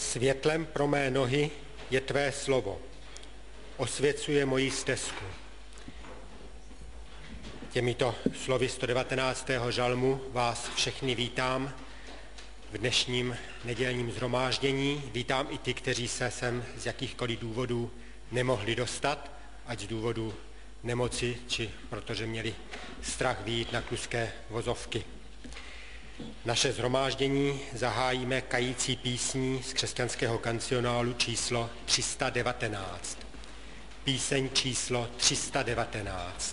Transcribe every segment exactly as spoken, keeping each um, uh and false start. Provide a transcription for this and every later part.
Světlem pro mé nohy je tvé slovo. Osvěcuje moji stezku. Těmito slovy sto devatenáctého žalmu vás všechny vítám v dnešním nedělním shromáždění. Vítám i ty, kteří se sem z jakýchkoliv důvodů nemohli dostat, ať z důvodu nemoci, či protože měli strach vyjít na kluské vozovky. Naše shromáždění zahájíme kající písní z křesťanského kancionálu číslo tři sta devatenáct. Píseň číslo tři sta devatenáct.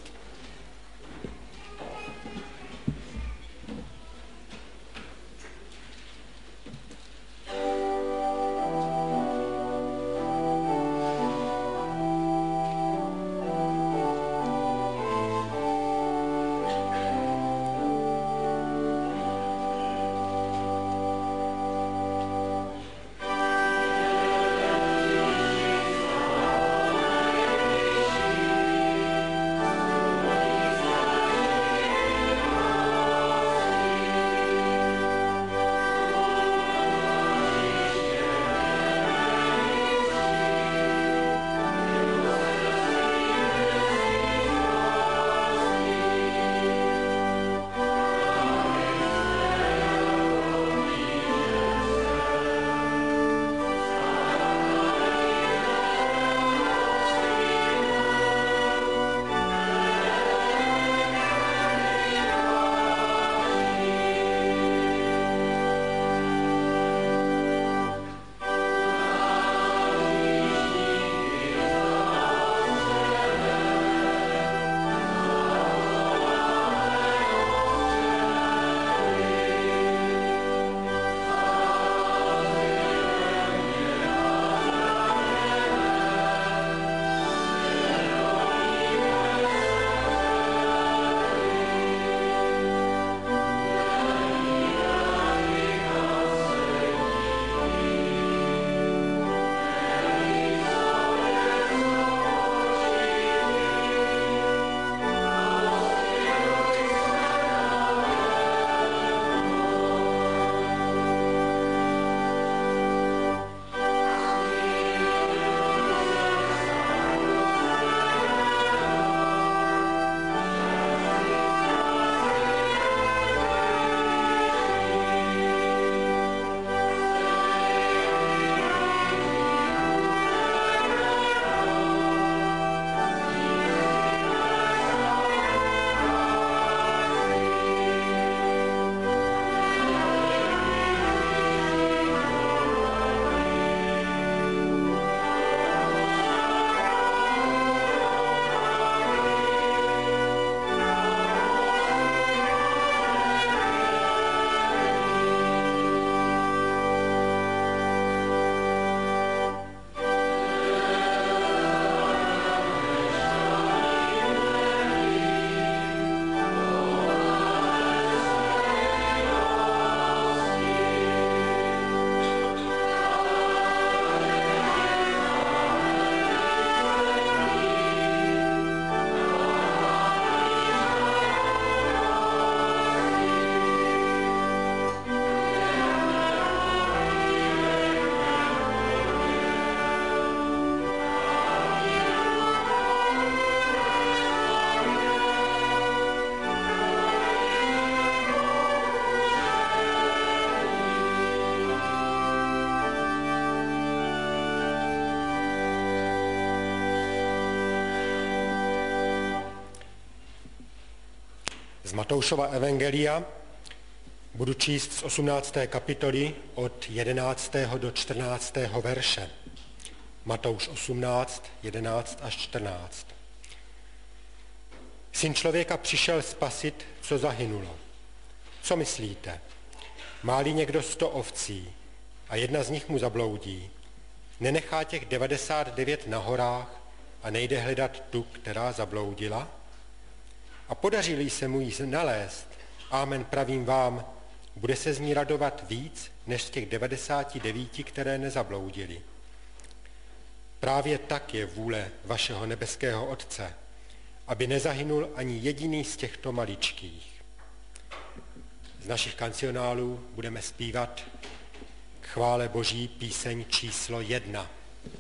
Z Matoušova evangelia budu číst z osmnácté kapitoly od jedenáctého do čtrnáctého verše. Matouš osmnáct, jedenáct až čtrnáct. Syn člověka přišel spasit, co zahynulo. Co myslíte? Má-li někdo sto ovcí a jedna z nich mu zabloudí, nenechá těch devadesát devět na horách a nejde hledat tu, která zabloudila? A podaří-li se mu jí nalézt, amen pravím vám, bude se z ní radovat víc, než z těch devadesáti devíti, které nezabloudili. Právě tak je vůle vašeho nebeského Otce, aby nezahynul ani jediný z těchto maličkých. Z našich kancionálů budeme zpívat k chvále Boží píseň číslo jedna.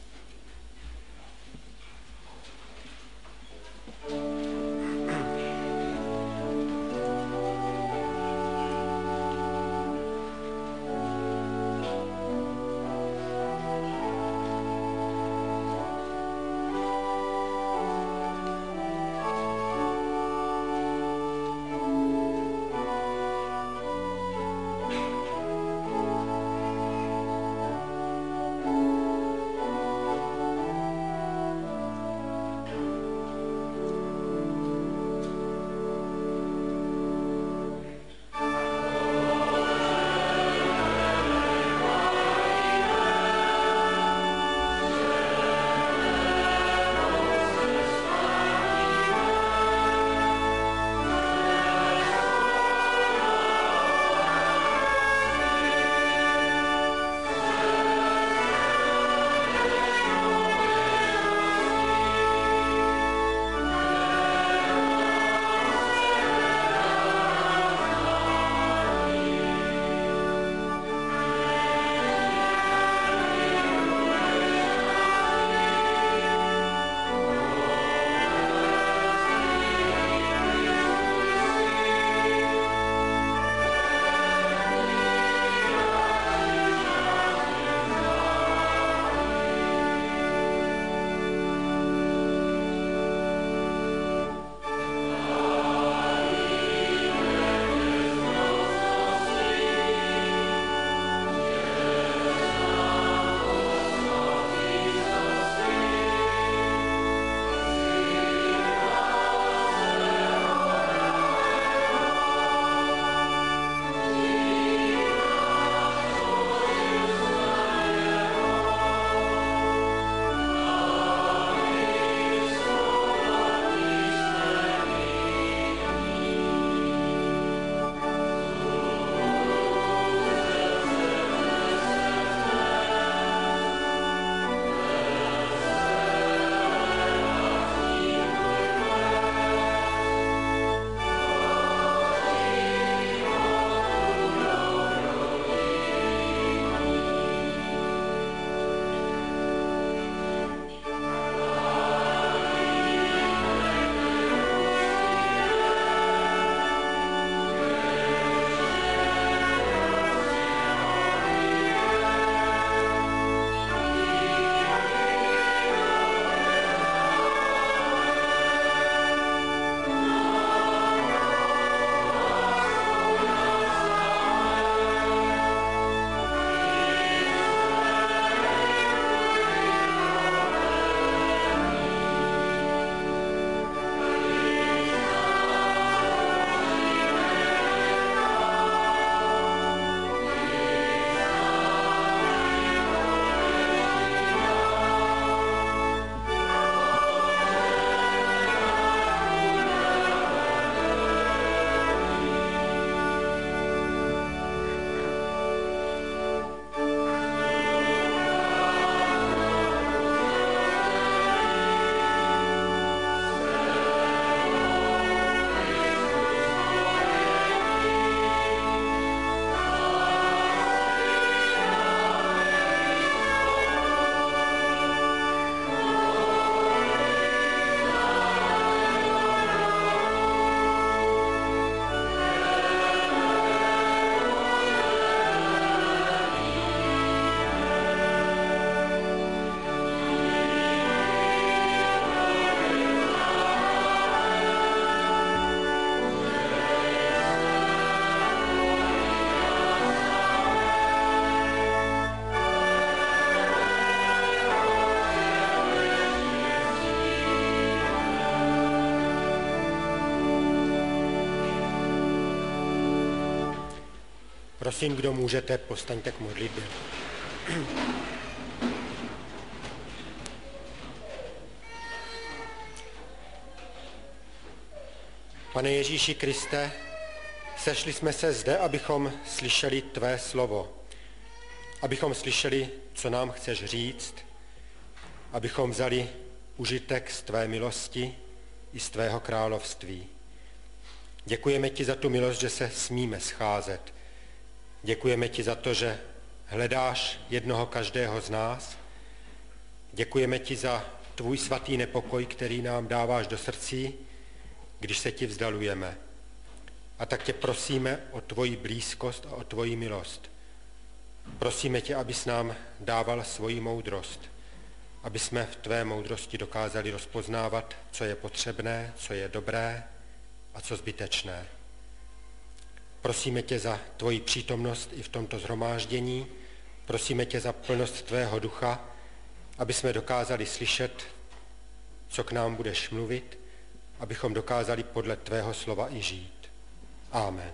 Prosím, kdo můžete, povstaňte k modlitbě. Pane Ježíši Kriste, sešli jsme se zde, abychom slyšeli tvé slovo, abychom slyšeli, co nám chceš říct, abychom vzali užitek z tvé milosti i z tvého království. Děkujeme ti za tu milost, že se smíme scházet. Děkujeme ti za to, že hledáš jednoho každého z nás. Děkujeme ti za tvůj svatý nepokoj, který nám dáváš do srdcí, když se ti vzdalujeme. A tak tě prosíme o tvoji blízkost a o tvoji milost. Prosíme tě, abys nám dával svoji moudrost, aby jsme v tvé moudrosti dokázali rozpoznávat, co je potřebné, co je dobré a co zbytečné. Prosíme tě za tvoji přítomnost i v tomto shromáždění, prosíme tě za plnost tvého ducha, aby jsme dokázali slyšet, co k nám budeš mluvit, abychom dokázali podle tvého slova i žít. Amen.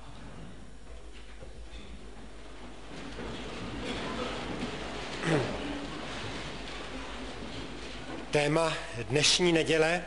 Téma dnešní neděle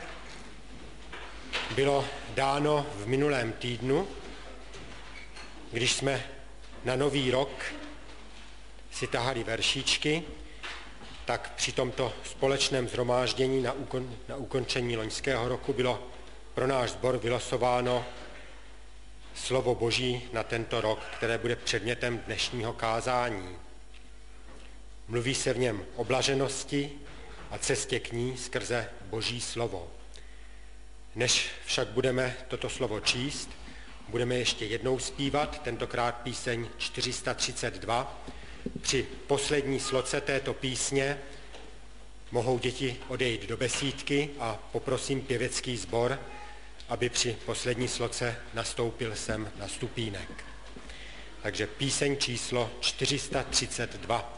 bylo dáno v minulém týdnu, když jsme na Nový rok si tahali veršíčky, tak při tomto společném shromáždění na, ukon, na ukončení loňského roku bylo pro náš sbor vylosováno slovo Boží na tento rok, které bude předmětem dnešního kázání. Mluví se v něm o blaženosti a cestě k ní skrze Boží slovo. Než však budeme toto slovo číst, budeme ještě jednou zpívat, tentokrát píseň čtyři sta třicet dva. Při poslední sloce této písně mohou děti odejít do besídky a poprosím pěvecký sbor, aby při poslední sloce nastoupil sem na stupínek. Takže píseň číslo čtyři sta třicet dva.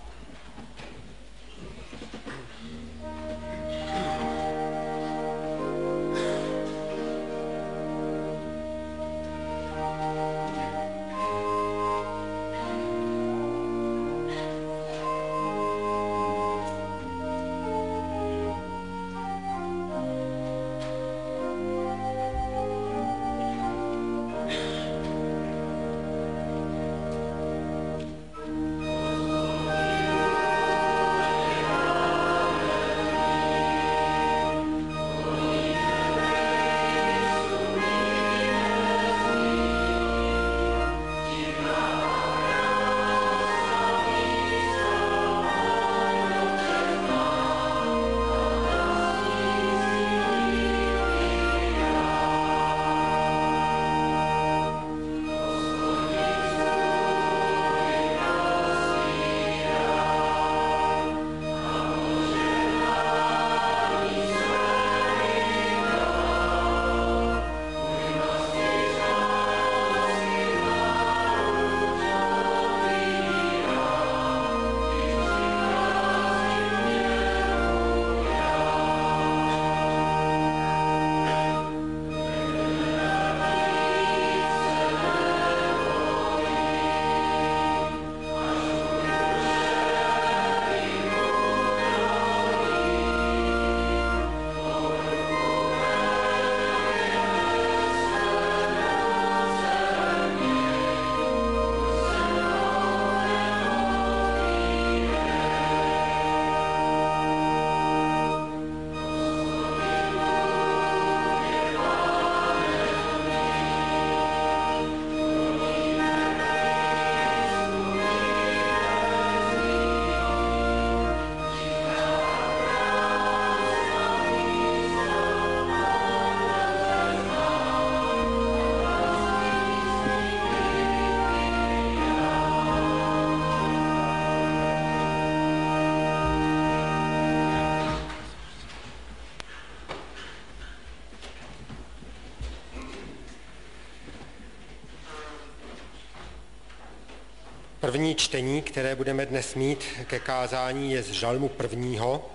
První čtení, které budeme dnes mít ke kázání, je z žalmu prvního,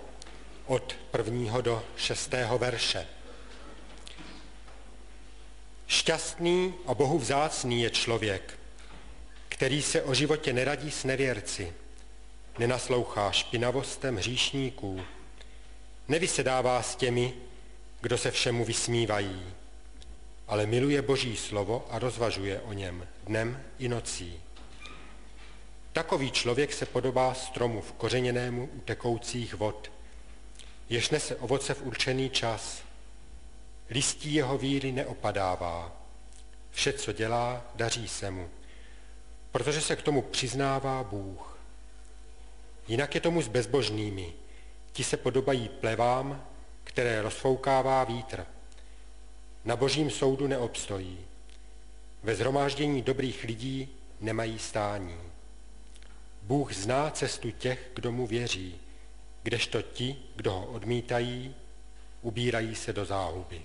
od prvního do šestého verše. Šťastný a Bohu vzácný je člověk, který se o životě neradí s nevěrci, nenaslouchá špinavostem hříšníků, nevysedává s těmi, kdo se všemu vysmívají, ale miluje Boží slovo a rozvažuje o něm dnem i nocí. Takový člověk se podobá stromu vkořeněnému u tekoucích vod, jež nese ovoce v určený čas. Listí jeho víry neopadává. Vše, co dělá, daří se mu, protože se k tomu přiznává Bůh. Jinak je tomu s bezbožnými. Ti se podobají plevám, které rozfoukává vítr. Na božím soudu neobstojí. Ve shromáždění dobrých lidí nemají stání. Bůh zná cestu těch, kdo mu věří, kdežto ti, kdo ho odmítají, ubírají se do záhuby.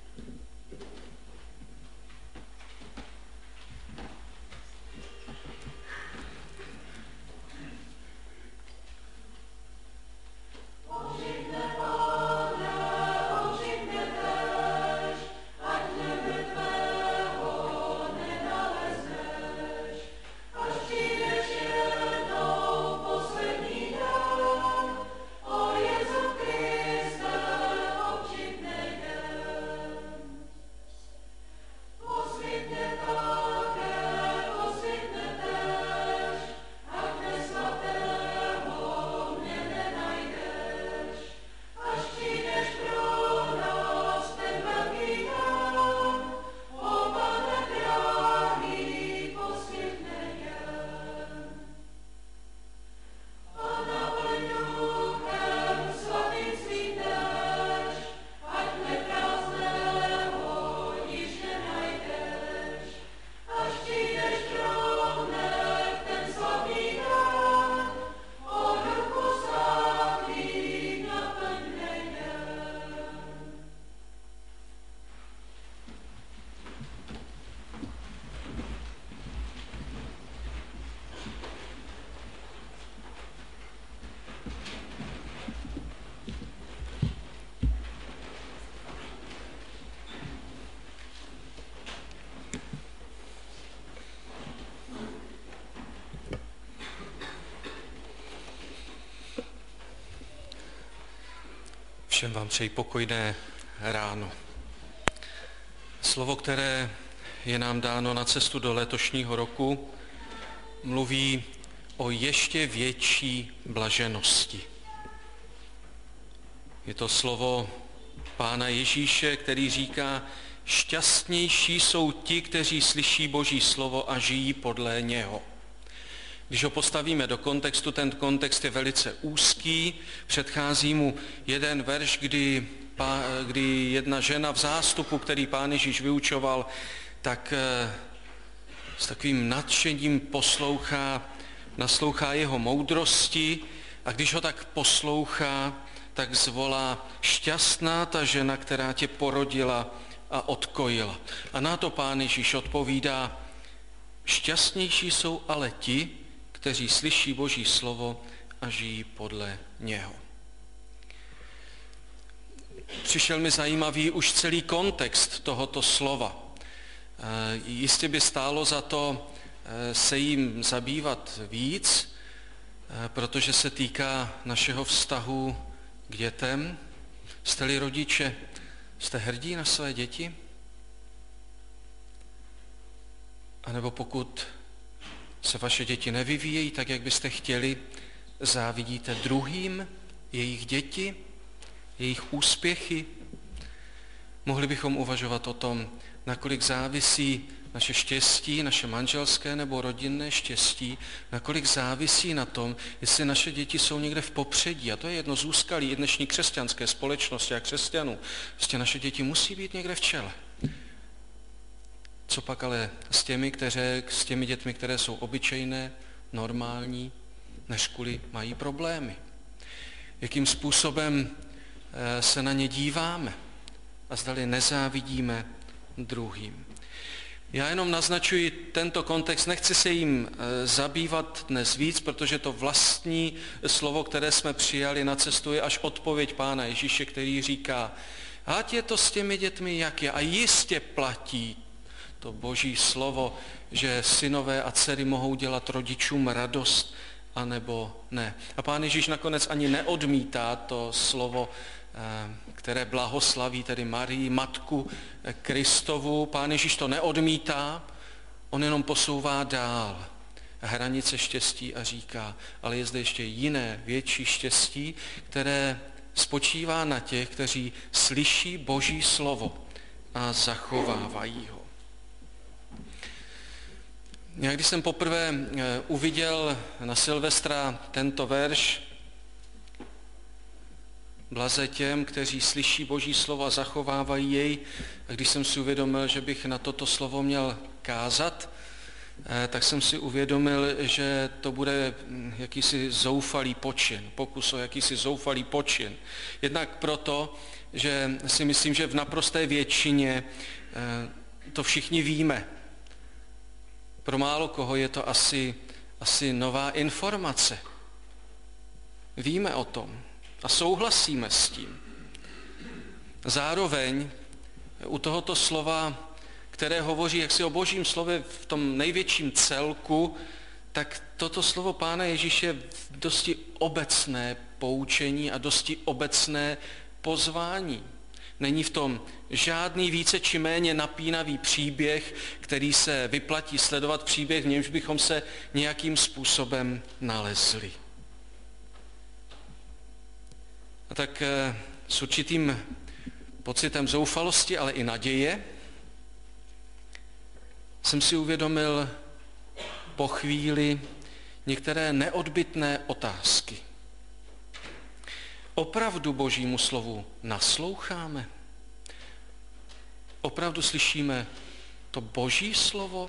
Všem vám přeji pokojné ráno. Slovo, které je nám dáno na cestu do letošního roku, mluví o ještě větší blaženosti. Je to slovo Pána Ježíše, který říká, šťastnější jsou ti, kteří slyší Boží slovo a žijí podle něho. Když ho postavíme do kontextu, ten kontext je velice úzký, předchází mu jeden verš, kdy, kdy jedna žena v zástupu, který Pán Ježíš vyučoval, tak s takovým nadšením poslouchá, naslouchá jeho moudrosti a když ho tak poslouchá, tak zvolá šťastná ta žena, která tě porodila a odkojila. A na to Pán Ježíš odpovídá, šťastnější jsou ale ti, kteří slyší Boží slovo a žijí podle něho. Přišel mi zajímavý už celý kontext tohoto slova. Jistě by stálo za to se jim zabývat víc, protože se týká našeho vztahu k dětem. Jste-li rodiče, jste hrdí na své děti? A nebo pokud se vaše děti nevyvíjejí tak, jak byste chtěli, závidíte druhým jejich děti, jejich úspěchy? Mohli bychom uvažovat o tom, nakolik závisí naše štěstí, naše manželské nebo rodinné štěstí, nakolik závisí na tom, jestli naše děti jsou někde v popředí. A to je jedno z úskalí i dnešní křesťanské společnosti a křesťanů. Prostě naše děti musí být někde v čele. Co pak ale s těmi, které, s těmi dětmi, které jsou obyčejné, normální, než kvůli mají problémy? Jakým způsobem se na ně díváme a zdali nezávidíme druhým? Já jenom naznačuji tento kontext, nechci se jim zabývat dnes víc, protože to vlastní slovo, které jsme přijali na cestu, je až odpověď Pána Ježíše, který říká, ať je to s těmi dětmi, jak je, a jistě platí to Boží slovo, že synové a dcery mohou dělat rodičům radost, anebo ne. A Pán Ježíš nakonec ani neodmítá to slovo, které blahoslaví, tedy Marii, matku Kristovu. Pán Ježíš to neodmítá, on jenom posouvá dál hranice štěstí a říká, ale je zde ještě jiné, větší štěstí, které spočívá na těch, kteří slyší Boží slovo a zachovávají ho. Já když jsem poprvé uviděl na Silvestra tento verš, blaze těm, kteří slyší Boží slovo a zachovávají jej. A když jsem si uvědomil, že bych na toto slovo měl kázat, tak jsem si uvědomil, že to bude jakýsi zoufalý počin, pokus o jakýsi zoufalý počin. Jednak proto, že si myslím, že v naprosté většině to všichni víme. Pro málo koho je to asi, asi nová informace. Víme o tom a souhlasíme s tím. Zároveň u tohoto slova, které hovoří jaksi o Božím slově v tom největším celku, tak toto slovo Pána Ježíše je dosti obecné poučení a dosti obecné pozvání. Není v tom žádný více či méně napínavý příběh, který se vyplatí sledovat, příběh, v němž bychom se nějakým způsobem nalezli. A tak s určitým pocitem zoufalosti, ale i naděje jsem si uvědomil po chvíli některé neodbytné otázky. Opravdu Božímu slovu nasloucháme? Opravdu slyšíme to Boží slovo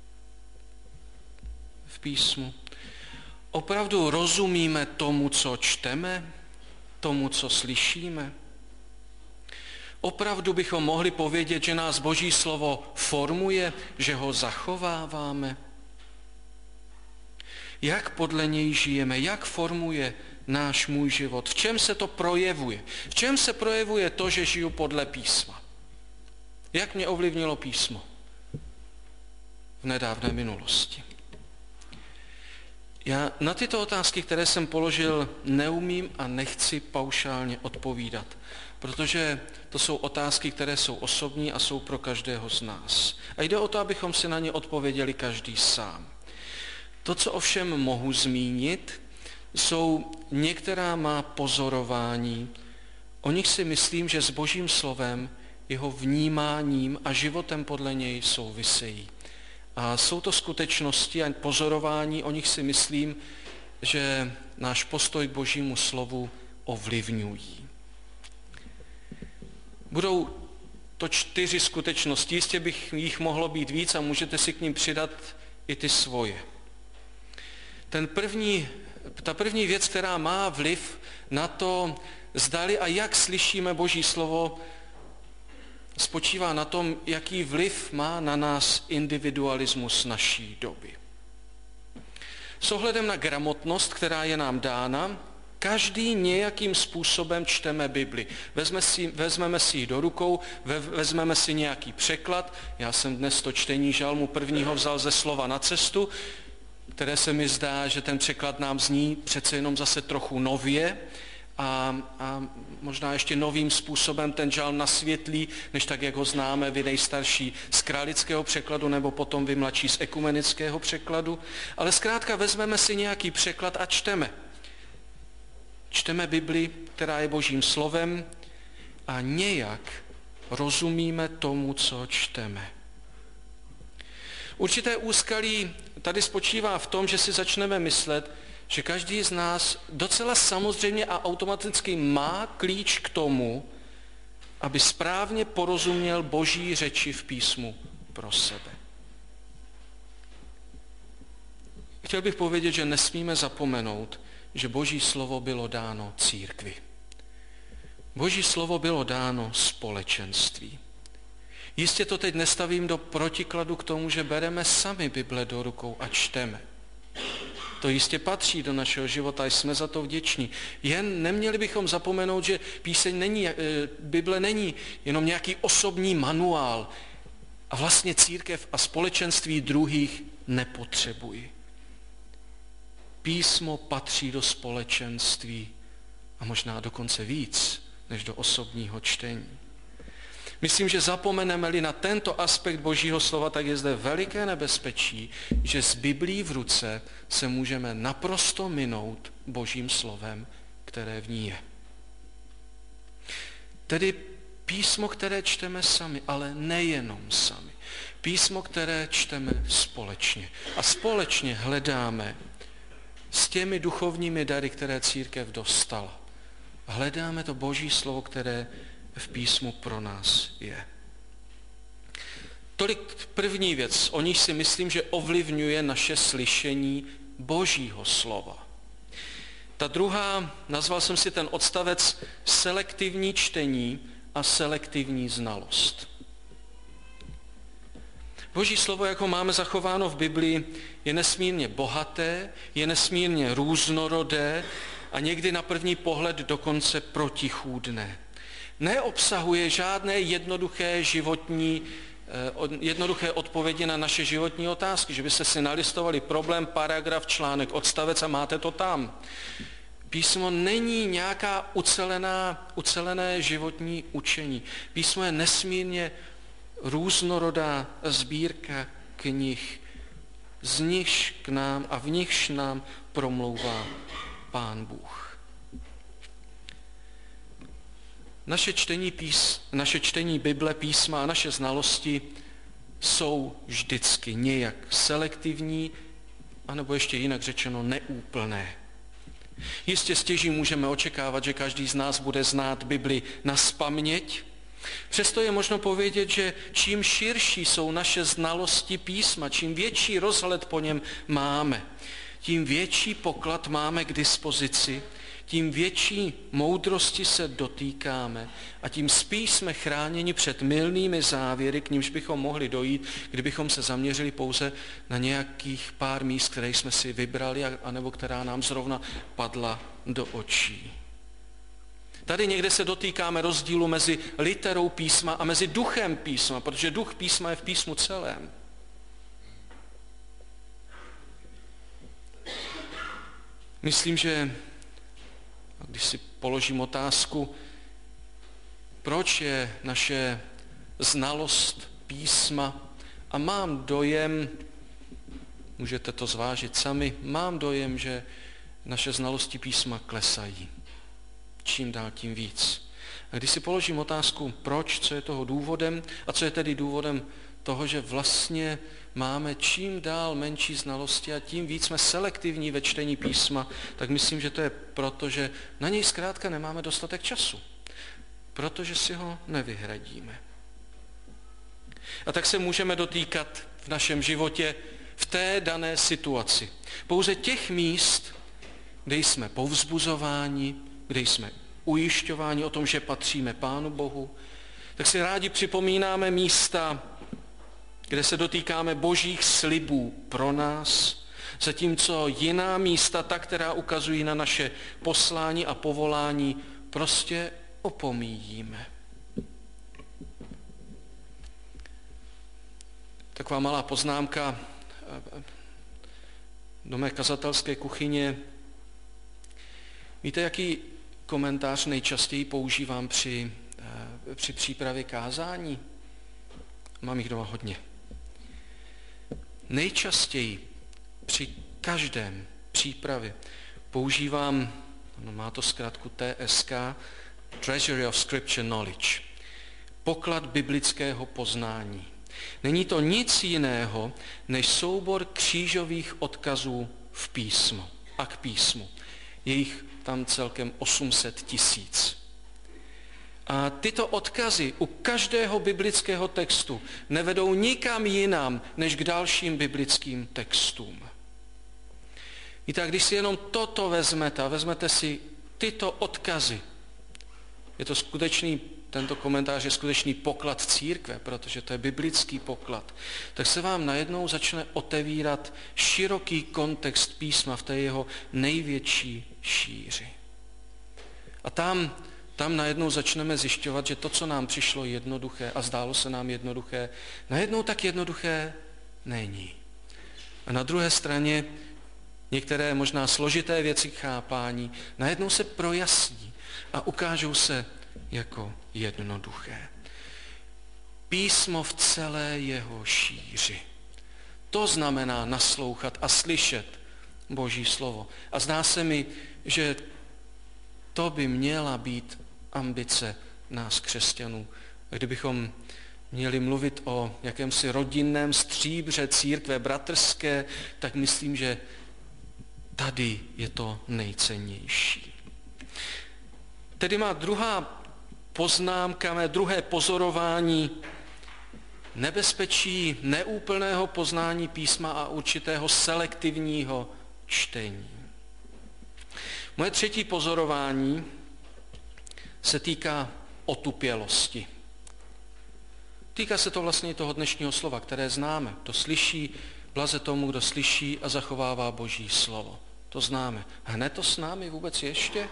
v písmu? Opravdu rozumíme tomu, co čteme, tomu, co slyšíme? Opravdu bychom mohli povědět, že nás Boží slovo formuje, že ho zachováváme? Jak podle něj žijeme, jak formuje náš můj život? V čem se to projevuje? V čem se projevuje to, že žiju podle písma? Jak mě ovlivnilo písmo v nedávné minulosti? Já na tyto otázky, které jsem položil, neumím a nechci paušálně odpovídat, protože to jsou otázky, které jsou osobní a jsou pro každého z nás. A jde o to, abychom si na ně odpověděli každý sám. To, co ovšem mohu zmínit, jsou některá má pozorování. O nich si myslím, že s Božím slovem, jeho vnímáním a životem podle něj souvisejí. A jsou to skutečnosti a pozorování, o nich si myslím, že náš postoj k Božímu slovu ovlivňují. Budou to čtyři skutečnosti, jistě bych jich mohlo být víc a můžete si k nim přidat i ty svoje. Ten první, ta první věc, která má vliv na to, zdali a jak slyšíme Boží slovo, spočívá na tom, jaký vliv má na nás individualismus naší doby. S ohledem na gramotnost, která je nám dána, každý nějakým způsobem čteme Bibli. Vezme si, vezmeme si ji do rukou, ve, vezmeme si nějaký překlad. Já jsem dnes to čtení žalmu prvního vzal ze Slova na cestu, které se mi zdá, že ten překlad nám zní přece jenom zase trochu nově a, a možná ještě novým způsobem ten žalm nasvětlí, než tak, jak ho známe vy nejstarší z králického překladu nebo potom vy mladší z ekumenického překladu. Ale zkrátka vezmeme si nějaký překlad a čteme. Čteme Bibli, která je Božím slovem a nějak rozumíme tomu, co čteme. Určité úskalí tady spočívá v tom, že si začneme myslet, že každý z nás docela samozřejmě a automaticky má klíč k tomu, aby správně porozuměl Boží řeči v písmu pro sebe. Chtěl bych povědět, že nesmíme zapomenout, že Boží slovo bylo dáno církvi. Boží slovo bylo dáno společenství. Jistě to teď nestavím do protikladu k tomu, že bereme sami Bible do rukou a čteme. To jistě patří do našeho života, jsme za to vděční. Jen neměli bychom zapomenout, že píseň není, Bible není jenom nějaký osobní manuál a vlastně církev a společenství druhých nepotřebují. Písmo patří do společenství a možná dokonce víc, než do osobního čtení. Myslím, že zapomeneme-li na tento aspekt Božího slova, tak je zde veliké nebezpečí, že s Biblí v ruce se můžeme naprosto minout Božím slovem, které v ní je. Tedy písmo, které čteme sami, ale nejenom sami. Písmo, které čteme společně. A společně hledáme s těmi duchovními dary, které církev dostala. a hledáme to Boží slovo, které v písmu pro nás je. Tolik první věc, o níž si myslím, že ovlivňuje naše slyšení Božího slova. Ta druhá, nazval jsem si ten odstavec selektivní čtení a selektivní znalost. Boží slovo, jak ho máme zachováno v Biblii, je nesmírně bohaté, je nesmírně různorodé a někdy na první pohled dokonce protichůdné. Neobsahuje žádné jednoduché životní, jednoduché odpovědi na naše životní otázky, že byste si nalistovali problém, paragraf, článek, odstavec a máte to tam. Písmo není nějaká ucelená, ucelené životní učení. Písmo je nesmírně různorodá sbírka knih, z nichž k nám a v nichž nám promlouvá Pán Bůh. Naše čtení, pís, naše čtení Bible, písma a naše znalosti jsou vždycky nějak selektivní, anebo ještě jinak řečeno neúplné. Jistě stěží můžeme očekávat, že každý z nás bude znát Bibli nazpaměť. Přesto je možno povědět, že čím širší jsou naše znalosti písma, čím větší rozhled po něm máme, tím větší poklad máme k dispozici, tím větší moudrosti se dotýkáme a tím spíš jsme chráněni před mylnými závěry, k nimž bychom mohli dojít, kdybychom se zaměřili pouze na nějakých pár míst, které jsme si vybrali, anebo která nám zrovna padla do očí. Tady někde se dotýkáme rozdílu mezi literou písma a mezi duchem písma, protože duch písma je v písmu celém. Myslím, že když si položím otázku, proč je naše znalost písma, a mám dojem, můžete to zvážit sami, mám dojem, že naše znalosti písma klesají. Čím dál tím víc. A když si položím otázku, proč, co je toho důvodem, a co je tedy důvodem toho, že vlastně máme čím dál menší znalosti a tím víc jsme selektivní ve čtení písma, tak myslím, že to je proto, že na něj zkrátka nemáme dostatek času. Protože si ho nevyhradíme. A tak se můžeme dotýkat v našem životě v té dané situaci. Pouze těch míst, kde jsme povzbuzováni, kde jsme ujišťováni o tom, že patříme Pánu Bohu, tak si rádi připomínáme místa, kde se dotýkáme božích slibů pro nás, zatímco jiná místa, ta, která ukazují na naše poslání a povolání, prostě opomíjíme. Taková malá poznámka do mé kazatelské kuchyně. Víte, jaký komentář nejčastěji používám při, při přípravě kázání? Mám jich doma hodně. Nejčastěji při každém přípravě používám, no má to zkrátku T S K, Treasury of Scripture Knowledge, poklad biblického poznání. Není to nic jiného, než soubor křížových odkazů v písmu a k písmu. Je jich tam celkem osm set tisíc. A tyto odkazy u každého biblického textu nevedou nikam jinam, než k dalším biblickým textům. Víte, když si jenom toto vezmete a vezmete si tyto odkazy, je to skutečný, tento komentář je skutečný poklad církve, protože to je biblický poklad, tak se vám najednou začne otevírat široký kontext písma v té jeho největší šíři. A tam, tam najednou začneme zjišťovat, že to, co nám přišlo jednoduché a zdálo se nám jednoduché, najednou tak jednoduché není. A na druhé straně některé možná složité věci k chápání najednou se projasní a ukážou se jako jednoduché. Písmo v celé jeho šíři. To znamená naslouchat a slyšet Boží slovo. A zdá se mi, že to by měla být ambice nás křesťanů. Kdybychom měli mluvit o jakémsi rodinném stříbře církve bratrské, tak myslím, že tady je to nejcennější. Tedy má druhá poznámka, mé druhé pozorování, nebezpečí neúplného poznání písma a určitého selektivního čtení. Moje třetí pozorování se týká otupělosti. Týká se to vlastně toho dnešního slova, které známe. Kdo slyší, blaze tomu, kdo slyší a zachovává Boží slovo. To známe. Hned to s námi vůbec ještě?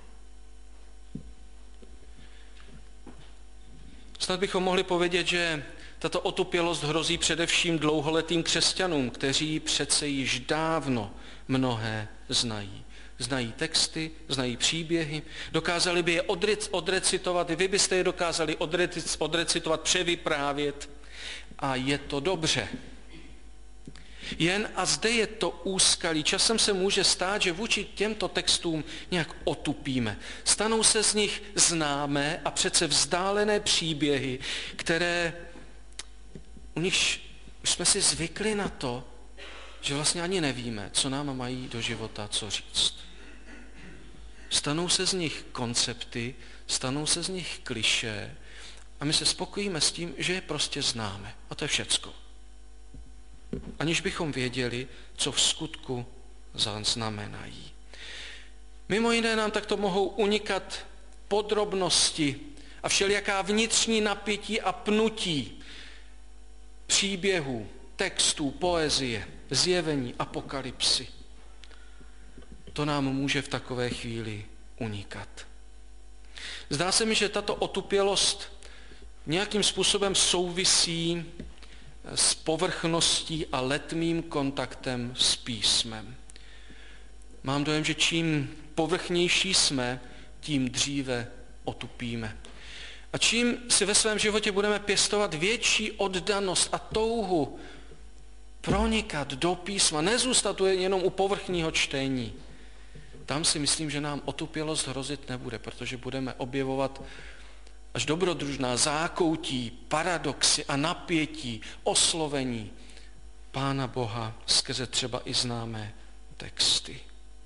Snad bychom mohli povědět, že tato otupělost hrozí především dlouholetým křesťanům, kteří přece již dávno mnohé znají. Znají texty, znají příběhy, dokázali by je odrecitovat, i vy byste je dokázali odrecitovat, převyprávět a je to dobře. Jen a zde je to úskalí. Časem se může stát, že vůči těmto textům nějak otupíme. Stanou se z nich známé a přece vzdálené příběhy, které u nich jsme si zvykli na to, že vlastně ani nevíme, co nám mají do života co říct. Stanou se z nich koncepty, stanou se z nich klišé a my se spokojíme s tím, že je prostě známe. A to je všecko. Aniž bychom věděli, co v skutku znamenají. Mimo jiné nám takto mohou unikat podrobnosti a všelijaká vnitřní napětí a pnutí příběhů, textů, poezie, zjevení, apokalypsy. To nám může v takové chvíli unikat. Zdá se mi, že tato otupělost nějakým způsobem souvisí s povrchností a letmým kontaktem s písmem. Mám dojem, že čím povrchnější jsme, tím dříve otupíme. A čím si ve svém životě budeme pěstovat větší oddanost a touhu pronikat do písma, nezůstat jenom u povrchního čtení, tam si myslím, že nám otupělost hrozit nebude, protože budeme objevovat až dobrodružná zákoutí, paradoxy a napětí, oslovení Pána Boha skrze třeba i známé texty.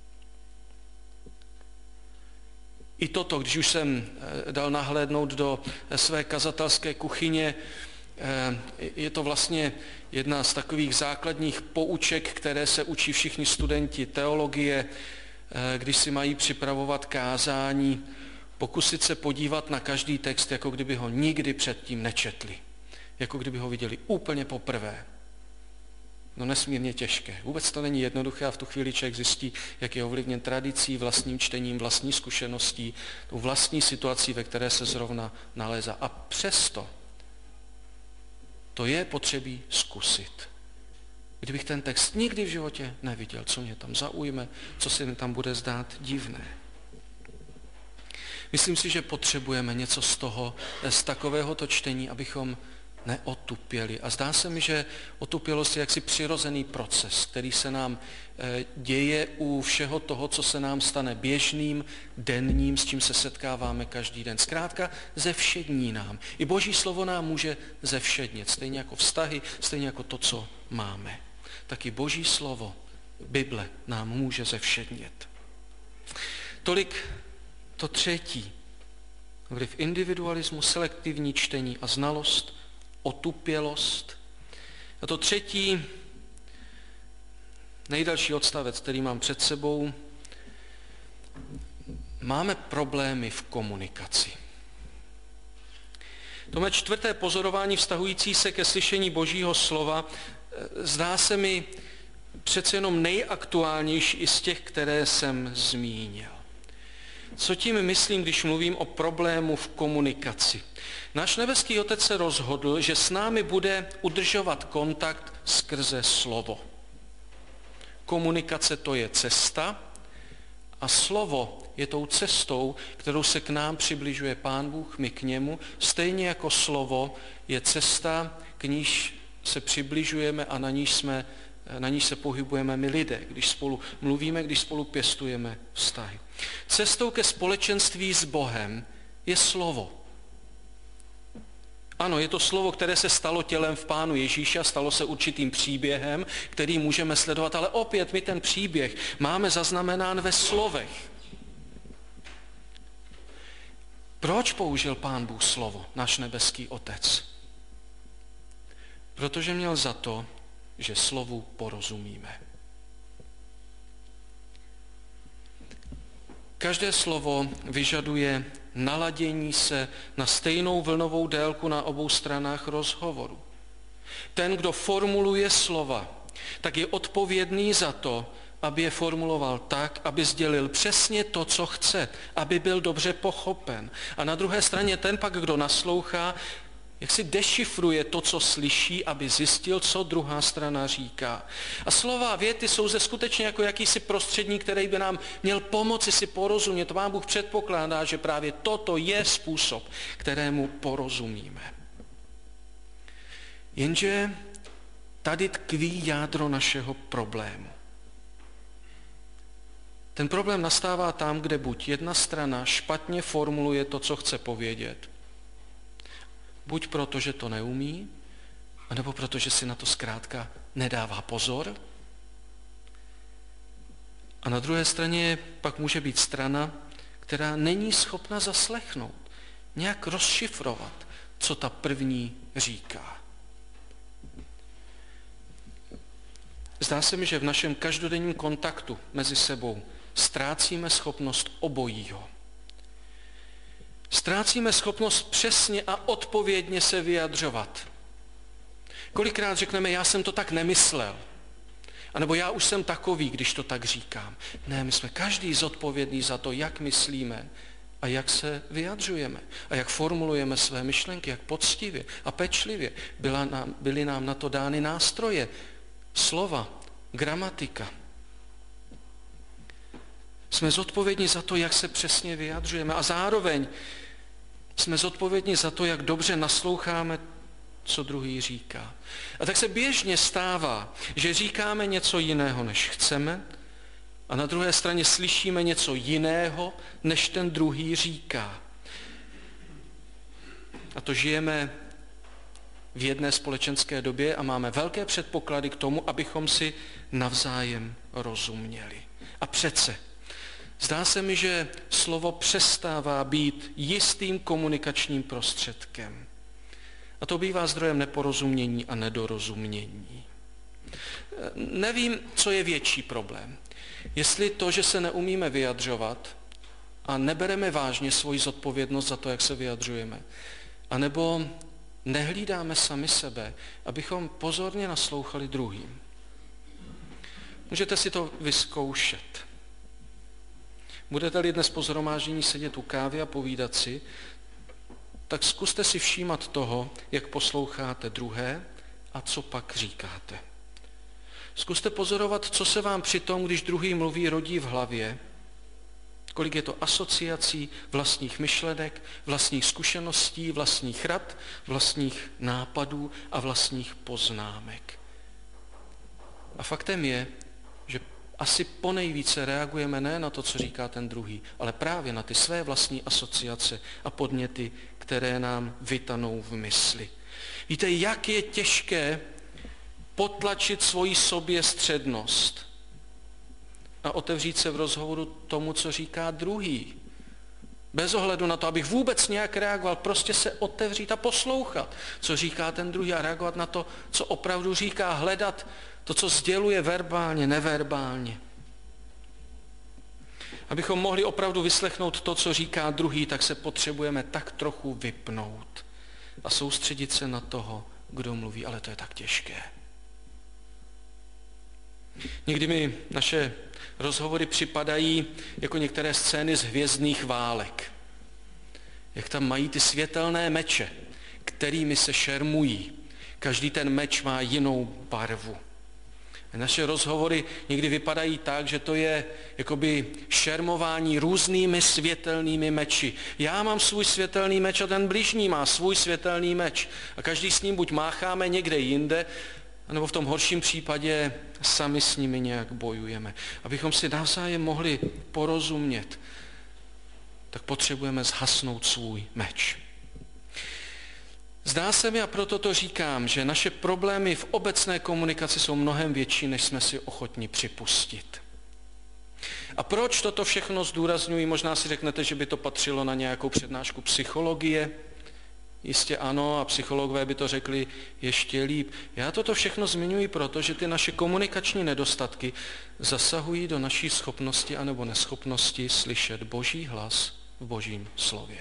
I toto, když už jsem dal nahlédnout do své kazatelské kuchyně, je to vlastně jedna z takových základních pouček, které se učí všichni studenti teologie, když si mají připravovat kázání, pokusit se podívat na každý text, jako kdyby ho nikdy předtím nečetli. Jako kdyby ho viděli úplně poprvé. No nesmírně těžké. Vůbec to není jednoduché a v tu chvíli člověk zjistí, jak je ovlivněn tradicí, vlastním čtením, vlastní zkušeností, tou vlastní situací, ve které se zrovna nalézá. A přesto to je potřebí zkusit. Kdybych ten text nikdy v životě neviděl, co mě tam zaujme, co se mi tam bude zdát divné. Myslím si, že potřebujeme něco z toho, z takovéhoto čtení, abychom neotupěli. A zdá se mi, že otupělost je jaksi přirozený proces, který se nám děje u všeho toho, co se nám stane běžným, denním, s čím se setkáváme každý den. Zkrátka zevšední nám. I Boží slovo nám může zevšednit, stejně jako vztahy, stejně jako to, co máme. Taky Boží slovo, Bible, nám může zevšednit. Tolik to třetí. Vliv individualismu, selektivní čtení a znalost, otupělost. A to třetí, nejdelší odstavec, který mám před sebou, máme problémy v komunikaci. To mé čtvrté pozorování vztahující se ke slyšení Božího slova zdá se mi přece jenom nejaktuálnější i z těch, které jsem zmínil. Co tím myslím, když mluvím o problému v komunikaci? Náš nebeský Otec se rozhodl, že s námi bude udržovat kontakt skrze slovo. Komunikace to je cesta a slovo je tou cestou, kterou se k nám přibližuje Pán Bůh, my k němu, stejně jako slovo je cesta, k níž se přibližujeme a na níž, jsme, na níž se pohybujeme my lidé, když spolu mluvíme, když spolu pěstujeme vztahy. Cestou ke společenství s Bohem je slovo. Ano, je to slovo, které se stalo tělem v Pánu Ježíši a stalo se určitým příběhem, který můžeme sledovat, ale opět my ten příběh máme zaznamenán ve slovech. Proč použil Pán Bůh slovo, náš nebeský Otec? Protože měl za to, že slovu porozumíme. Každé slovo vyžaduje naladění se na stejnou vlnovou délku na obou stranách rozhovoru. Ten, kdo formuluje slova, tak je odpovědný za to, aby je formuloval tak, aby sdělil přesně to, co chce, aby byl dobře pochopen. A na druhé straně ten pak, kdo naslouchá, jak si dešifruje to, co slyší, aby zjistil, co druhá strana říká. A slova a věty jsou zde skutečně jako jakýsi prostředník, který by nám měl pomoci si porozumět. Pán Bůh předpokládá, že právě toto je způsob, kterému porozumíme. Jenže tady tkví jádro našeho problému. Ten problém nastává tam, kde buď jedna strana špatně formuluje to, co chce povědět, buď proto, že to neumí, anebo proto, že si na to zkrátka nedává pozor. A na druhé straně pak může být strana, která není schopna zaslechnout, nějak rozšifrovat, co ta první říká. Zdá se mi, že v našem každodenním kontaktu mezi sebou ztrácíme schopnost obojího. Ztrácíme schopnost přesně a odpovědně se vyjadřovat. Kolikrát řekneme, já jsem to tak nemyslel, anebo já už jsem takový, když to tak říkám. Ne, my jsme každý zodpovědný za to, jak myslíme a jak se vyjadřujeme a jak formulujeme své myšlenky, jak poctivě a pečlivě. Byla nám, byly nám na to dány nástroje, slova, gramatika. Jsme zodpovědní za to, jak se přesně vyjadřujeme a zároveň jsme zodpovědní za to, jak dobře nasloucháme, co druhý říká. A tak se běžně stává, že říkáme něco jiného, než chceme, a na druhé straně slyšíme něco jiného, než ten druhý říká. A to žijeme v jedné společenské době a máme velké předpoklady k tomu, abychom si navzájem rozuměli. A přece, zdá se mi, že slovo přestává být jistým komunikačním prostředkem. A to bývá zdrojem neporozumění a nedorozumění. Nevím, co je větší problém. Jestli to, že se neumíme vyjadřovat a nebereme vážně svoji zodpovědnost za to, jak se vyjadřujeme, anebo nehlídáme sami sebe, abychom pozorně naslouchali druhým. Můžete si to vyzkoušet. Budete-li dnes po shromáždění sedět u kávy a povídat si, tak zkuste si všímat toho, jak posloucháte druhé a co pak říkáte. Zkuste pozorovat, co se vám při tom, když druhý mluví, rodí v hlavě, kolik je to asociací, vlastních myšlenek, vlastních zkušeností, vlastních rad, vlastních nápadů a vlastních poznámek. A faktem je, že asi ponejvíce reagujeme ne na to, co říká ten druhý, ale právě na ty své vlastní asociace a podněty, které nám vytanou v mysli. Víte, jak je těžké potlačit svoji soběstřednost a otevřít se v rozhovoru tomu, co říká druhý. Bez ohledu na to, abych vůbec nějak reagoval, prostě se otevřít a poslouchat, co říká ten druhý a reagovat na to, co opravdu říká, hledat to, co sděluje verbálně, neverbálně. Abychom mohli opravdu vyslechnout to, co říká druhý, tak se potřebujeme tak trochu vypnout a soustředit se na toho, kdo mluví, ale to je tak těžké. Někdy mi naše rozhovory připadají jako některé scény z Hvězdných válek. Jak tam mají ty světelné meče, kterými se šermují. Každý ten meč má jinou barvu. Naše rozhovory někdy vypadají tak, že to je jakoby šermování různými světelnými meči. Já mám svůj světelný meč a ten bližní má svůj světelný meč. A každý s ním buď mácháme někde jinde, nebo v tom horším případě sami s nimi nějak bojujeme. Abychom si navzájem mohli porozumět, tak potřebujeme zhasnout svůj meč. Zdá se mi, a proto to říkám, že naše problémy v obecné komunikaci jsou mnohem větší, než jsme si ochotni připustit. A proč toto všechno zdůrazňuji? Možná si řeknete, že by to patřilo na nějakou přednášku psychologie. Jistě ano, a psychologové by to řekli ještě líp. Já toto všechno zmiňuji proto, že ty naše komunikační nedostatky zasahují do naší schopnosti anebo neschopnosti slyšet Boží hlas v Božím slově.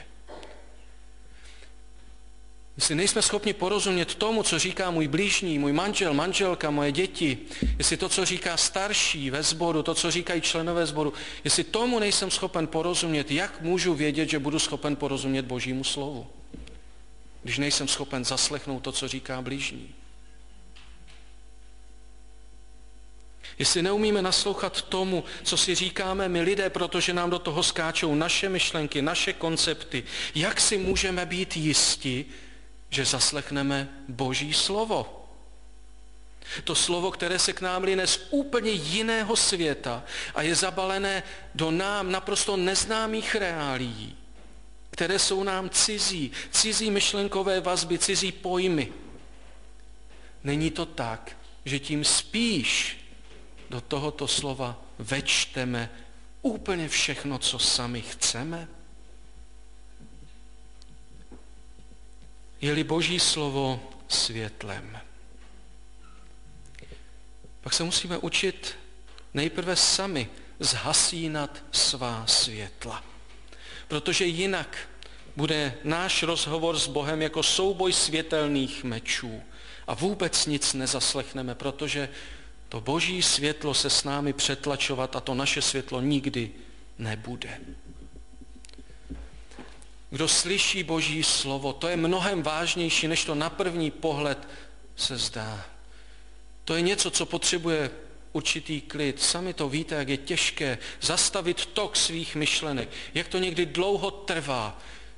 Jestli nejsme schopni porozumět tomu, co říká můj blížní, můj manžel, manželka, moje děti, jestli to, co říká starší ve sboru, to, co říkají členové sboru, jestli tomu nejsem schopen porozumět, jak můžu vědět, že budu schopen porozumět Božímu slovu? Když nejsem schopen zaslechnout to, co říká blížní. Jestli neumíme naslouchat tomu, co si říkáme my lidé, protože nám do toho skáčou naše myšlenky, naše koncepty, jak si můžeme být jisti, že zaslechneme Boží slovo? To slovo, které se k nám line z úplně jiného světa a je zabalené do nám naprosto neznámých reálií, které jsou nám cizí, cizí myšlenkové vazby, cizí pojmy. Není to tak, že tím spíš do tohoto slova večteme úplně všechno, co sami chceme? Je-li Boží slovo světlem, pak se musíme učit nejprve sami zhasínat svá světla. Protože jinak bude náš rozhovor s Bohem jako souboj světelných mečů a vůbec nic nezaslechneme, protože to Boží světlo se s námi přetlačovat a to naše světlo nikdy nebude. Kdo slyší Boží slovo, to je mnohem vážnější, než to na první pohled se zdá. To je něco, co potřebuje určitý klid. Sami to víte, jak je těžké zastavit tok svých myšlenek, jak to někdy dlouho trvá,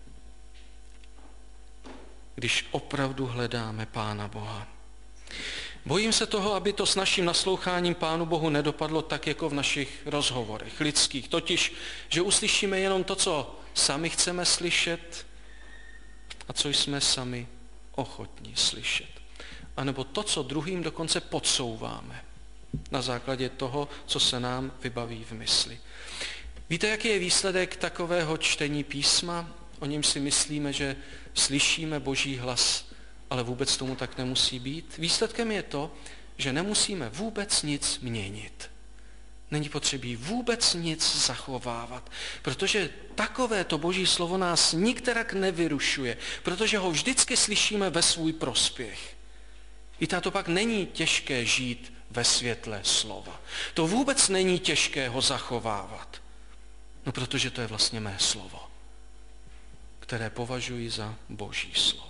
když opravdu hledáme Pána Boha. Bojím se toho, aby to s naším nasloucháním Pánu Bohu nedopadlo tak, jako v našich rozhovorech lidských. Totiž, že uslyšíme jenom to, co sami chceme slyšet a co jsme sami ochotní slyšet. A nebo to, co druhým dokonce podsouváme na základě toho, co se nám vybaví v mysli. Víte, jaký je výsledek takového čtení písma? O něm si myslíme, že slyšíme Boží hlas, ale vůbec tomu tak nemusí být. Výsledkem je to, že nemusíme vůbec nic měnit. Není potřebí vůbec nic zachovávat, protože takovéto Boží slovo nás nikterak nevyrušuje, protože ho vždycky slyšíme ve svůj prospěch. I to pak není těžké žít ve světle slova. To vůbec není těžké ho zachovávat. No protože to je vlastně mé slovo, které považuji za Boží slovo.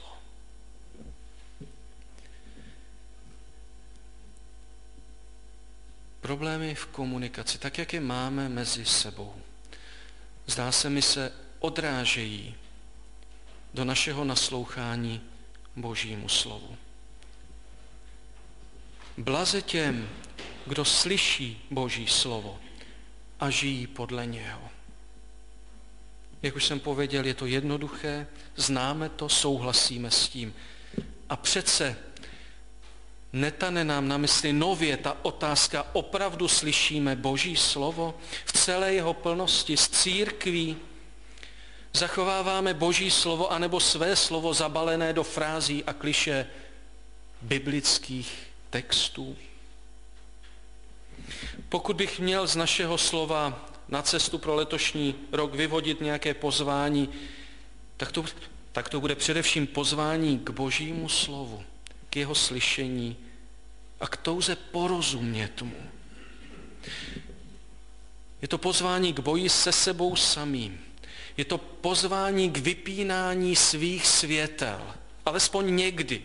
Problémy v komunikaci, tak jak je máme mezi sebou, zdá se mi se odrážejí do našeho naslouchání Božímu slovu. Blaze těm, kdo slyší Boží slovo a žijí podle něho. Jak už jsem pověděl, je to jednoduché, známe to, souhlasíme s tím. A přece netane nám na mysli nově ta otázka, opravdu slyšíme Boží slovo v celé jeho plnosti z církví? Zachováváme Boží slovo anebo své slovo zabalené do frází a klišé biblických textů? Pokud bych měl z našeho slova na cestu pro letošní rok vyvodit nějaké pozvání, tak to, tak to bude především pozvání k Božímu slovu, k jeho slyšení a k touze porozumět mu. Je to pozvání k boji se sebou samým. Je to pozvání k vypínání svých světel, alespoň někdy.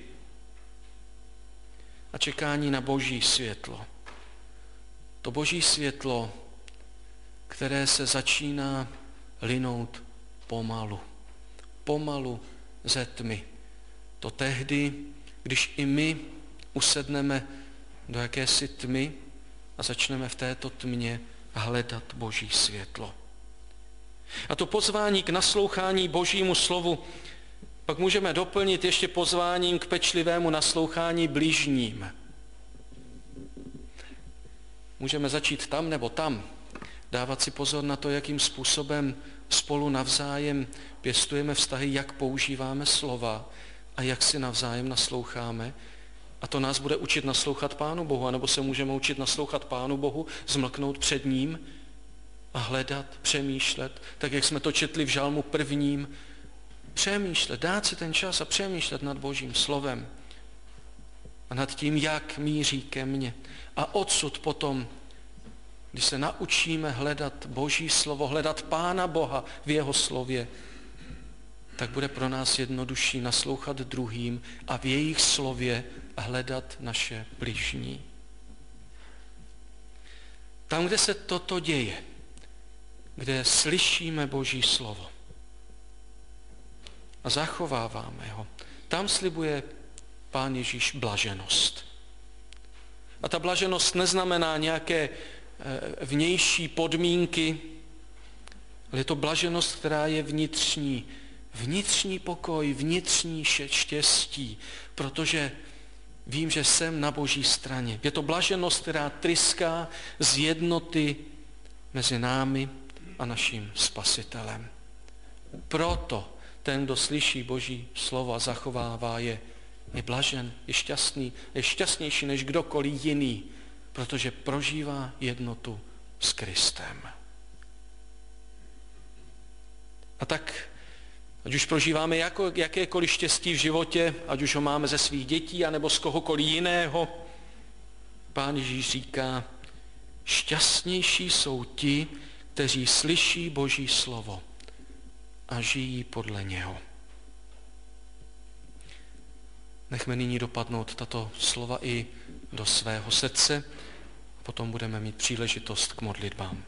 A čekání na Boží světlo. To Boží světlo, které se začíná linout pomalu. Pomalu ze tmy. To tehdy, když i my usedneme do jakési tmy a začneme v této tmě hledat Boží světlo. A to pozvání k naslouchání Božímu slovu pak můžeme doplnit ještě pozváním k pečlivému naslouchání bližním. Můžeme začít tam nebo tam, dávat si pozor na to, jakým způsobem spolu navzájem pěstujeme vztahy, jak používáme slova a jak si navzájem nasloucháme. A to nás bude učit naslouchat Pánu Bohu, anebo se můžeme učit naslouchat Pánu Bohu, zmlknout před ním a hledat, přemýšlet, tak jak jsme to četli v žalmu prvním, přemýšlet, dát si ten čas a přemýšlet nad Božím slovem a nad tím, jak míří ke mně. A odsud potom, když se naučíme hledat Boží slovo, hledat Pána Boha v jeho slově, tak bude pro nás jednodušší naslouchat druhým a v jejich slově hledat naše bližní. Tam, kde se toto děje, kde slyšíme Boží slovo a zachováváme ho, tam slibuje Pán Ježíš blaženost. A ta blaženost neznamená nějaké vnější podmínky, ale je to blaženost, která je vnitřní. Vnitřní pokoj, vnitřní štěstí, protože vím, že jsem na Boží straně. Je to blaženost, která tryská z jednoty mezi námi a naším Spasitelem. Proto ten, kdo slyší Boží slovo a zachovává je, je blažen, je šťastný, je šťastnější než kdokoliv jiný, protože prožívá jednotu s Kristem. A tak, ať už prožíváme jako, jakékoliv štěstí v životě, ať už ho máme ze svých dětí, anebo z kohokoliv jiného, Pán Ježíš říká, šťastnější jsou ti, kteří slyší Boží slovo a žijí podle něho. Nechme nyní dopadnout tato slova i do svého srdce a potom budeme mít příležitost k modlitbám.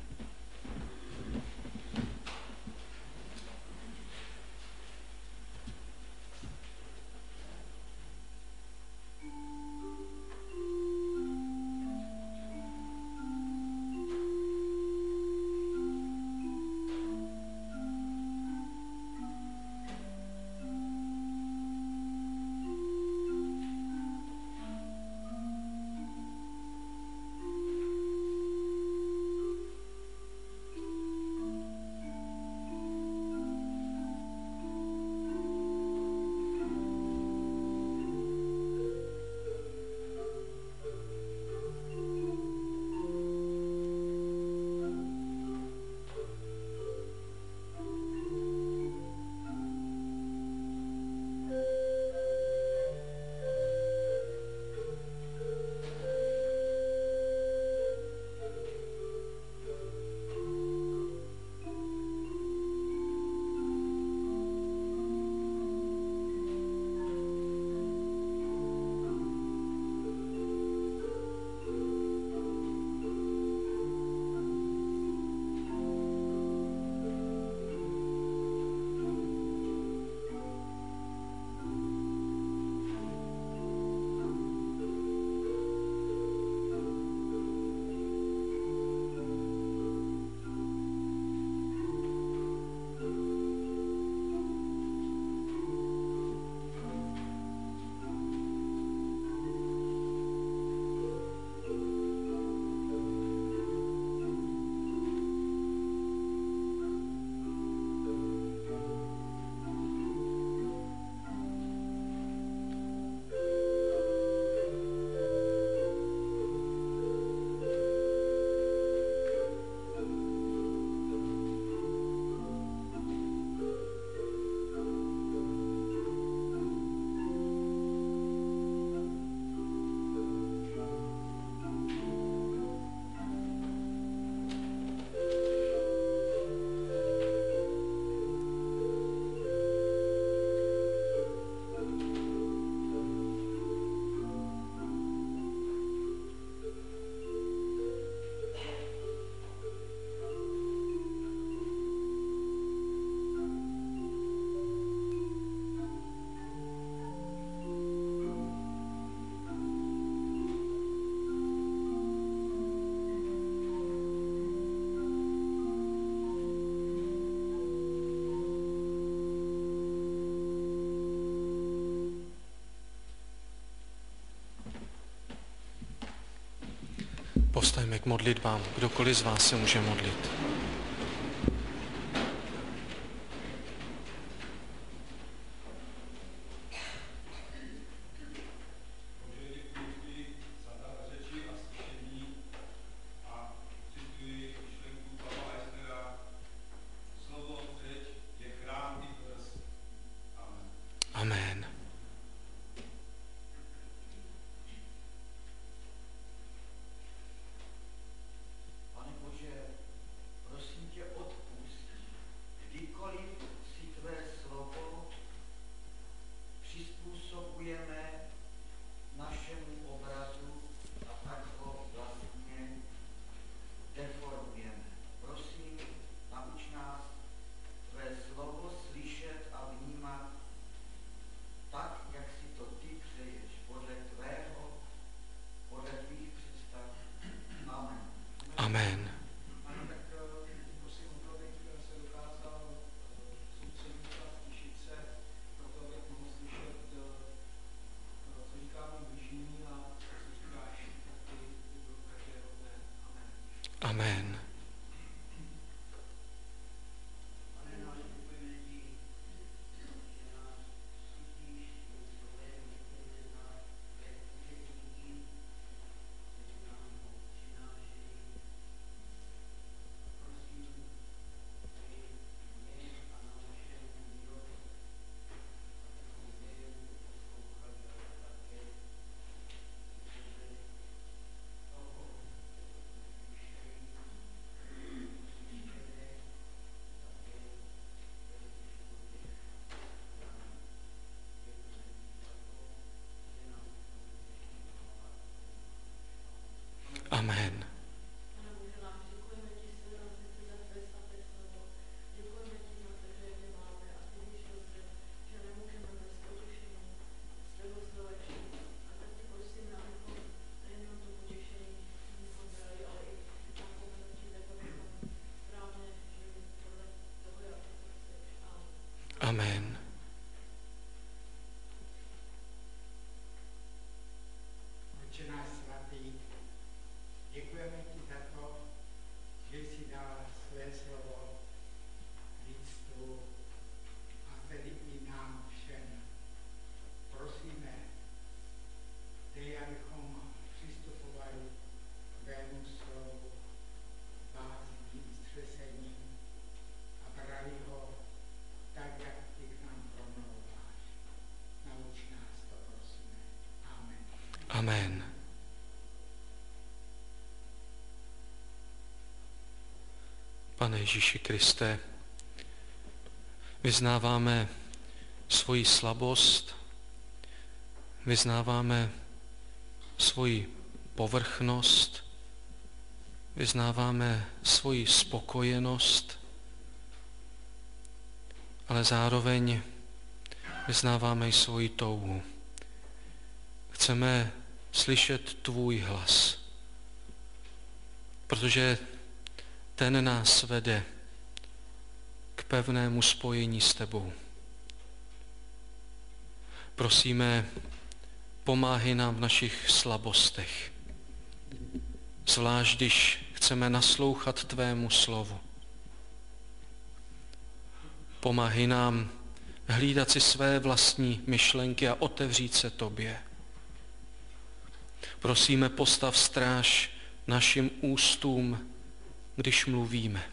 Povstaňme k modlitbám. Kdokoliv z vás se může modlit. Amen. Pane Bože, prosím tě, odpusť, kdykoliv si tvé slovo přizpůsobujeme našemu obrazu a tak ho vlastně deformujeme. Prosím, nauč nás tvé slovo slyšet a vnímat tak, jak si to ty přeješ, podle tvého, podle tvých představ. Amen. Amen. Ano, tak prosím o to, abych se dokázal soustředit a stišit se, proto abych mohl slyšet, co říká můj bližní a co říkáš taky do každého dne. Amen. Amen. Pane náš, děkujeme ti, že nás cítíš svým slovem, děkujeme za tvé úředníky, kteří nám ho přinášejí. Prosím, aby mě a na našem výrobu, abychom nejen poslouchali, ale také podle toho, slyšeli, uslyšeli, také Amen. Pane Bože náš, děkujeme ti, Světlánci, za tvé svaté slovo. Děkujeme ti za to, že je máme a ty víš dobře, že nemůžeme bez potěšení z tvého slova žít. A tak tě prosíme, abychom nejenom to potěšení bychom brali, ale i napomenutí, tak abychom správně žili podle toho, jak to chceš. Amen. Amen. Otče náš svatý, děkujeme ti za to, že jsi dal své slovo lidstvu a tedy i nám všem. Prosíme, dej, abychom přistupovali k tvému slovu bázní, střesením a brali ho tak, jak ty k nám promlouváš. Nauč nás to, prosíme. Amen. Amen. Pane Ježíši Kriste, vyznáváme svoji slabost, vyznáváme svoji povrchnost, vyznáváme svoji spokojenost, ale zároveň vyznáváme i svoji touhu. Chceme slyšet tvůj hlas, protože ten nás vede k pevnému spojení s tebou. Prosíme, pomáhej nám v našich slabostech, zvlášť když chceme naslouchat tvému slovu. Pomáhej nám hlídat si své vlastní myšlenky a otevřít se tobě. Prosíme, postav stráž našim ústům, když mluvíme,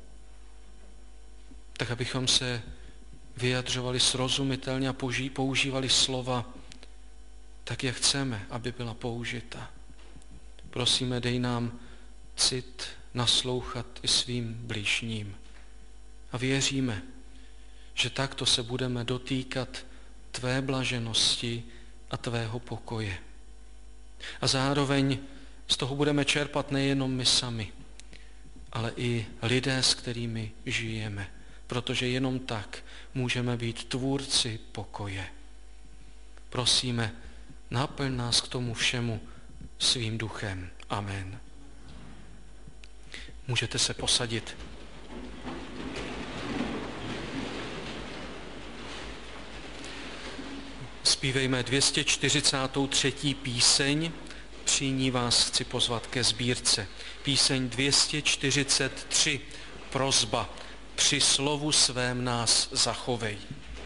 tak abychom se vyjadřovali srozumitelně a používali slova tak, jak chceme, aby byla použita. Prosíme, dej nám cit naslouchat i svým bližním. A věříme, že takto se budeme dotýkat tvé blaženosti a tvého pokoje. A zároveň z toho budeme čerpat nejenom my sami, ale i lidé, s kterými žijeme, protože jenom tak můžeme být tvůrci pokoje. Prosíme, naplň nás k tomu všemu svým duchem. Amen. Můžete se posadit. Zpívejme dvě stě čtyřicátou třetí píseň. tříní vás chci pozvat ke sbírce. Píseň dvě stě čtyřicet tři, prosba, při slovu svém nás zachovej.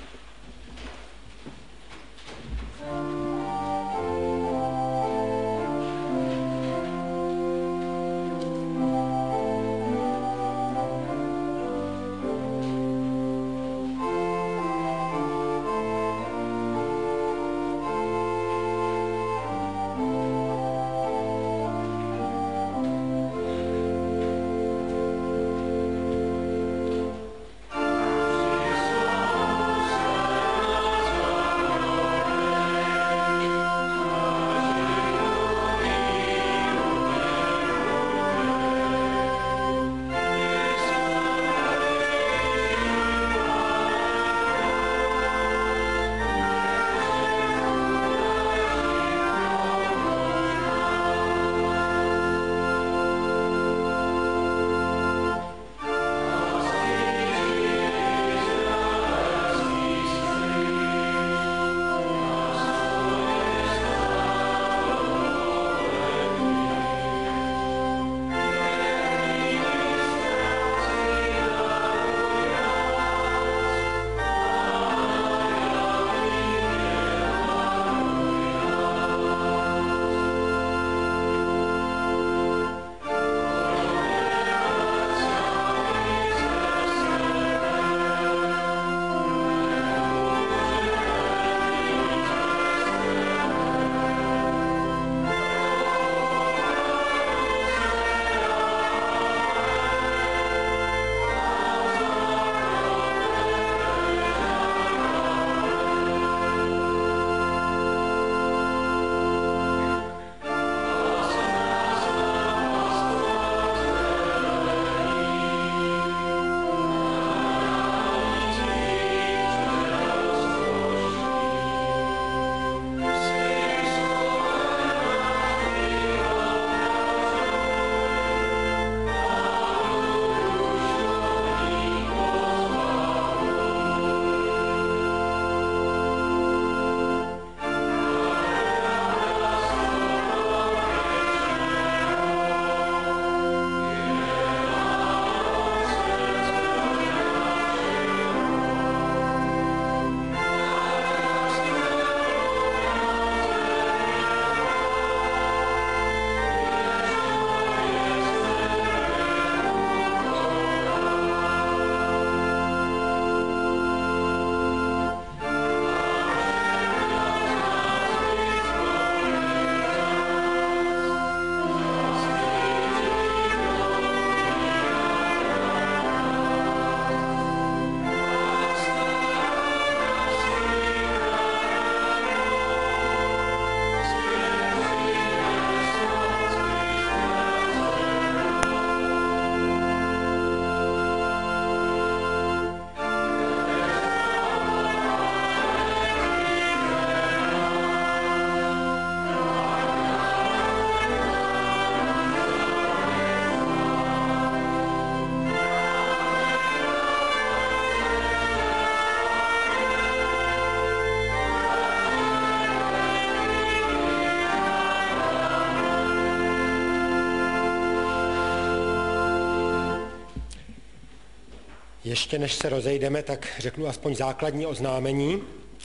Ještě než se rozejdeme, tak řeknu aspoň základní oznámení.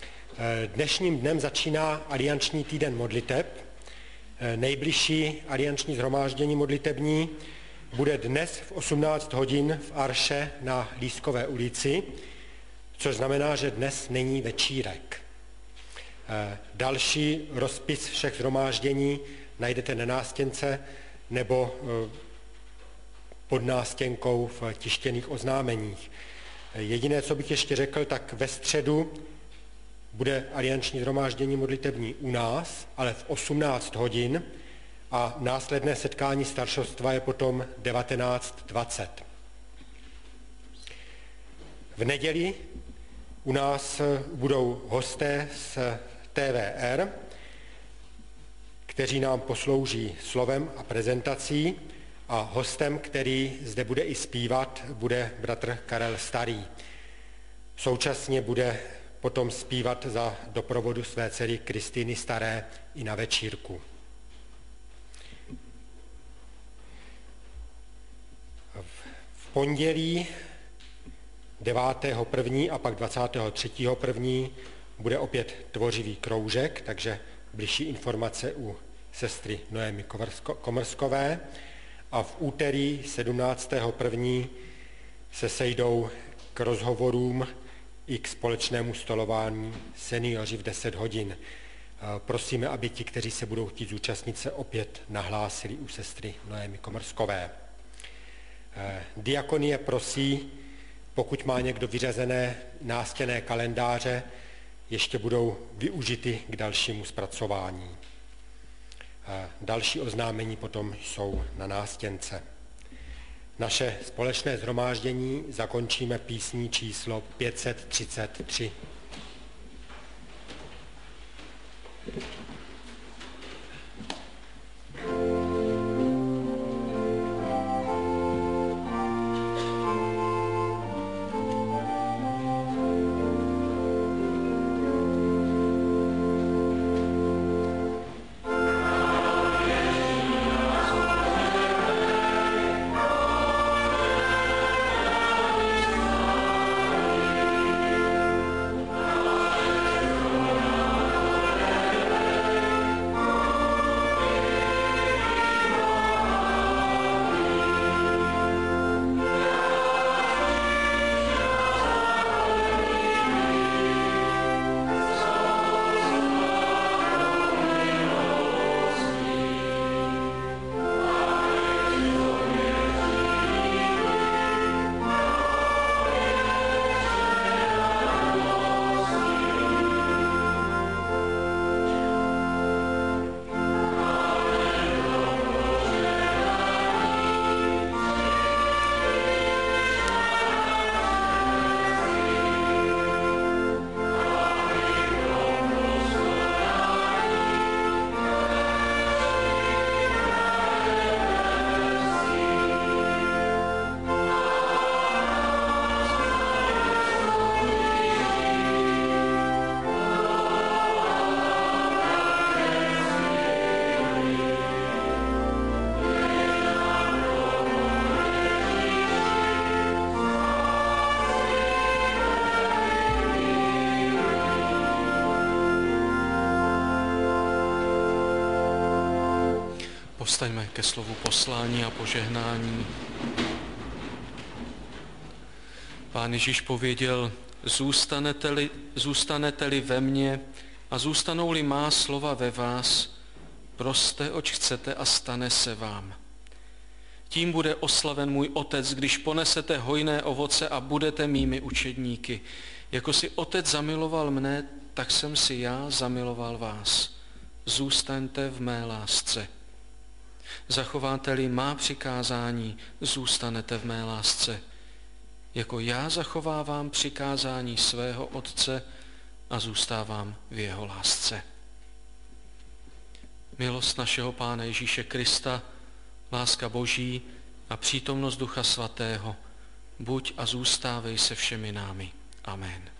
Dnešním dnem začíná alianční týden modliteb. Nejbližší alianční shromáždění modlitební bude dnes v osmnáct hodin v Arše na Lískové ulici, což znamená, že dnes není večírek. Další rozpis všech shromáždění najdete na nástěnce nebo pod nástěnkou v tištěných oznámeních. Jediné, co bych ještě řekl, tak ve středu bude alianční shromáždění modlitební u nás, ale v osmnáct hodin a následné setkání staršostva je potom devatenáct dvacet. V neděli u nás budou hosté z T V R, kteří nám poslouží slovem a prezentací, a hostem, který zde bude i zpívat, bude bratr Karel Starý. Současně bude potom zpívat za doprovodu své dcery Kristýny Staré i na večírku. pondělí devátého prvního a pak dvacátého třetího prvního bude opět tvořivý kroužek, takže bližší informace u sestry Noémy Komrskové. A v úterý sedmnáctého prvního se sejdou k rozhovorům i k společnému stolování seniori v deset hodin. Prosíme, aby ti, kteří se budou chtít zúčastnit, se opět nahlásili u sestry Noémy Komrskové. Diakonie prosí, pokud má někdo vyřazené nástěnné kalendáře, ještě budou využity k dalšímu zpracování. Další oznámení potom jsou na nástěnce. Naše společné shromáždění zakončíme písní číslo pět set třicet tři. Povstaňme ke slovu poslání a požehnání. Pán Ježíš pověděl, zůstanete-li, zůstanete-li ve mně a zůstanou-li má slova ve vás, proste, oč chcete a stane se vám. Tím bude oslaven můj Otec, když ponesete hojné ovoce a budete mými učedníky. Jako si Otec zamiloval mne, tak jsem si já zamiloval vás. Zůstaňte v mé lásce. Zachováte-li má přikázání, zůstanete v mé lásce. Jako já zachovávám přikázání svého Otce a zůstávám v jeho lásce. Milost našeho Pána Ježíše Krista, láska Boží a přítomnost Ducha Svatého, buď a zůstávej se všemi námi. Amen.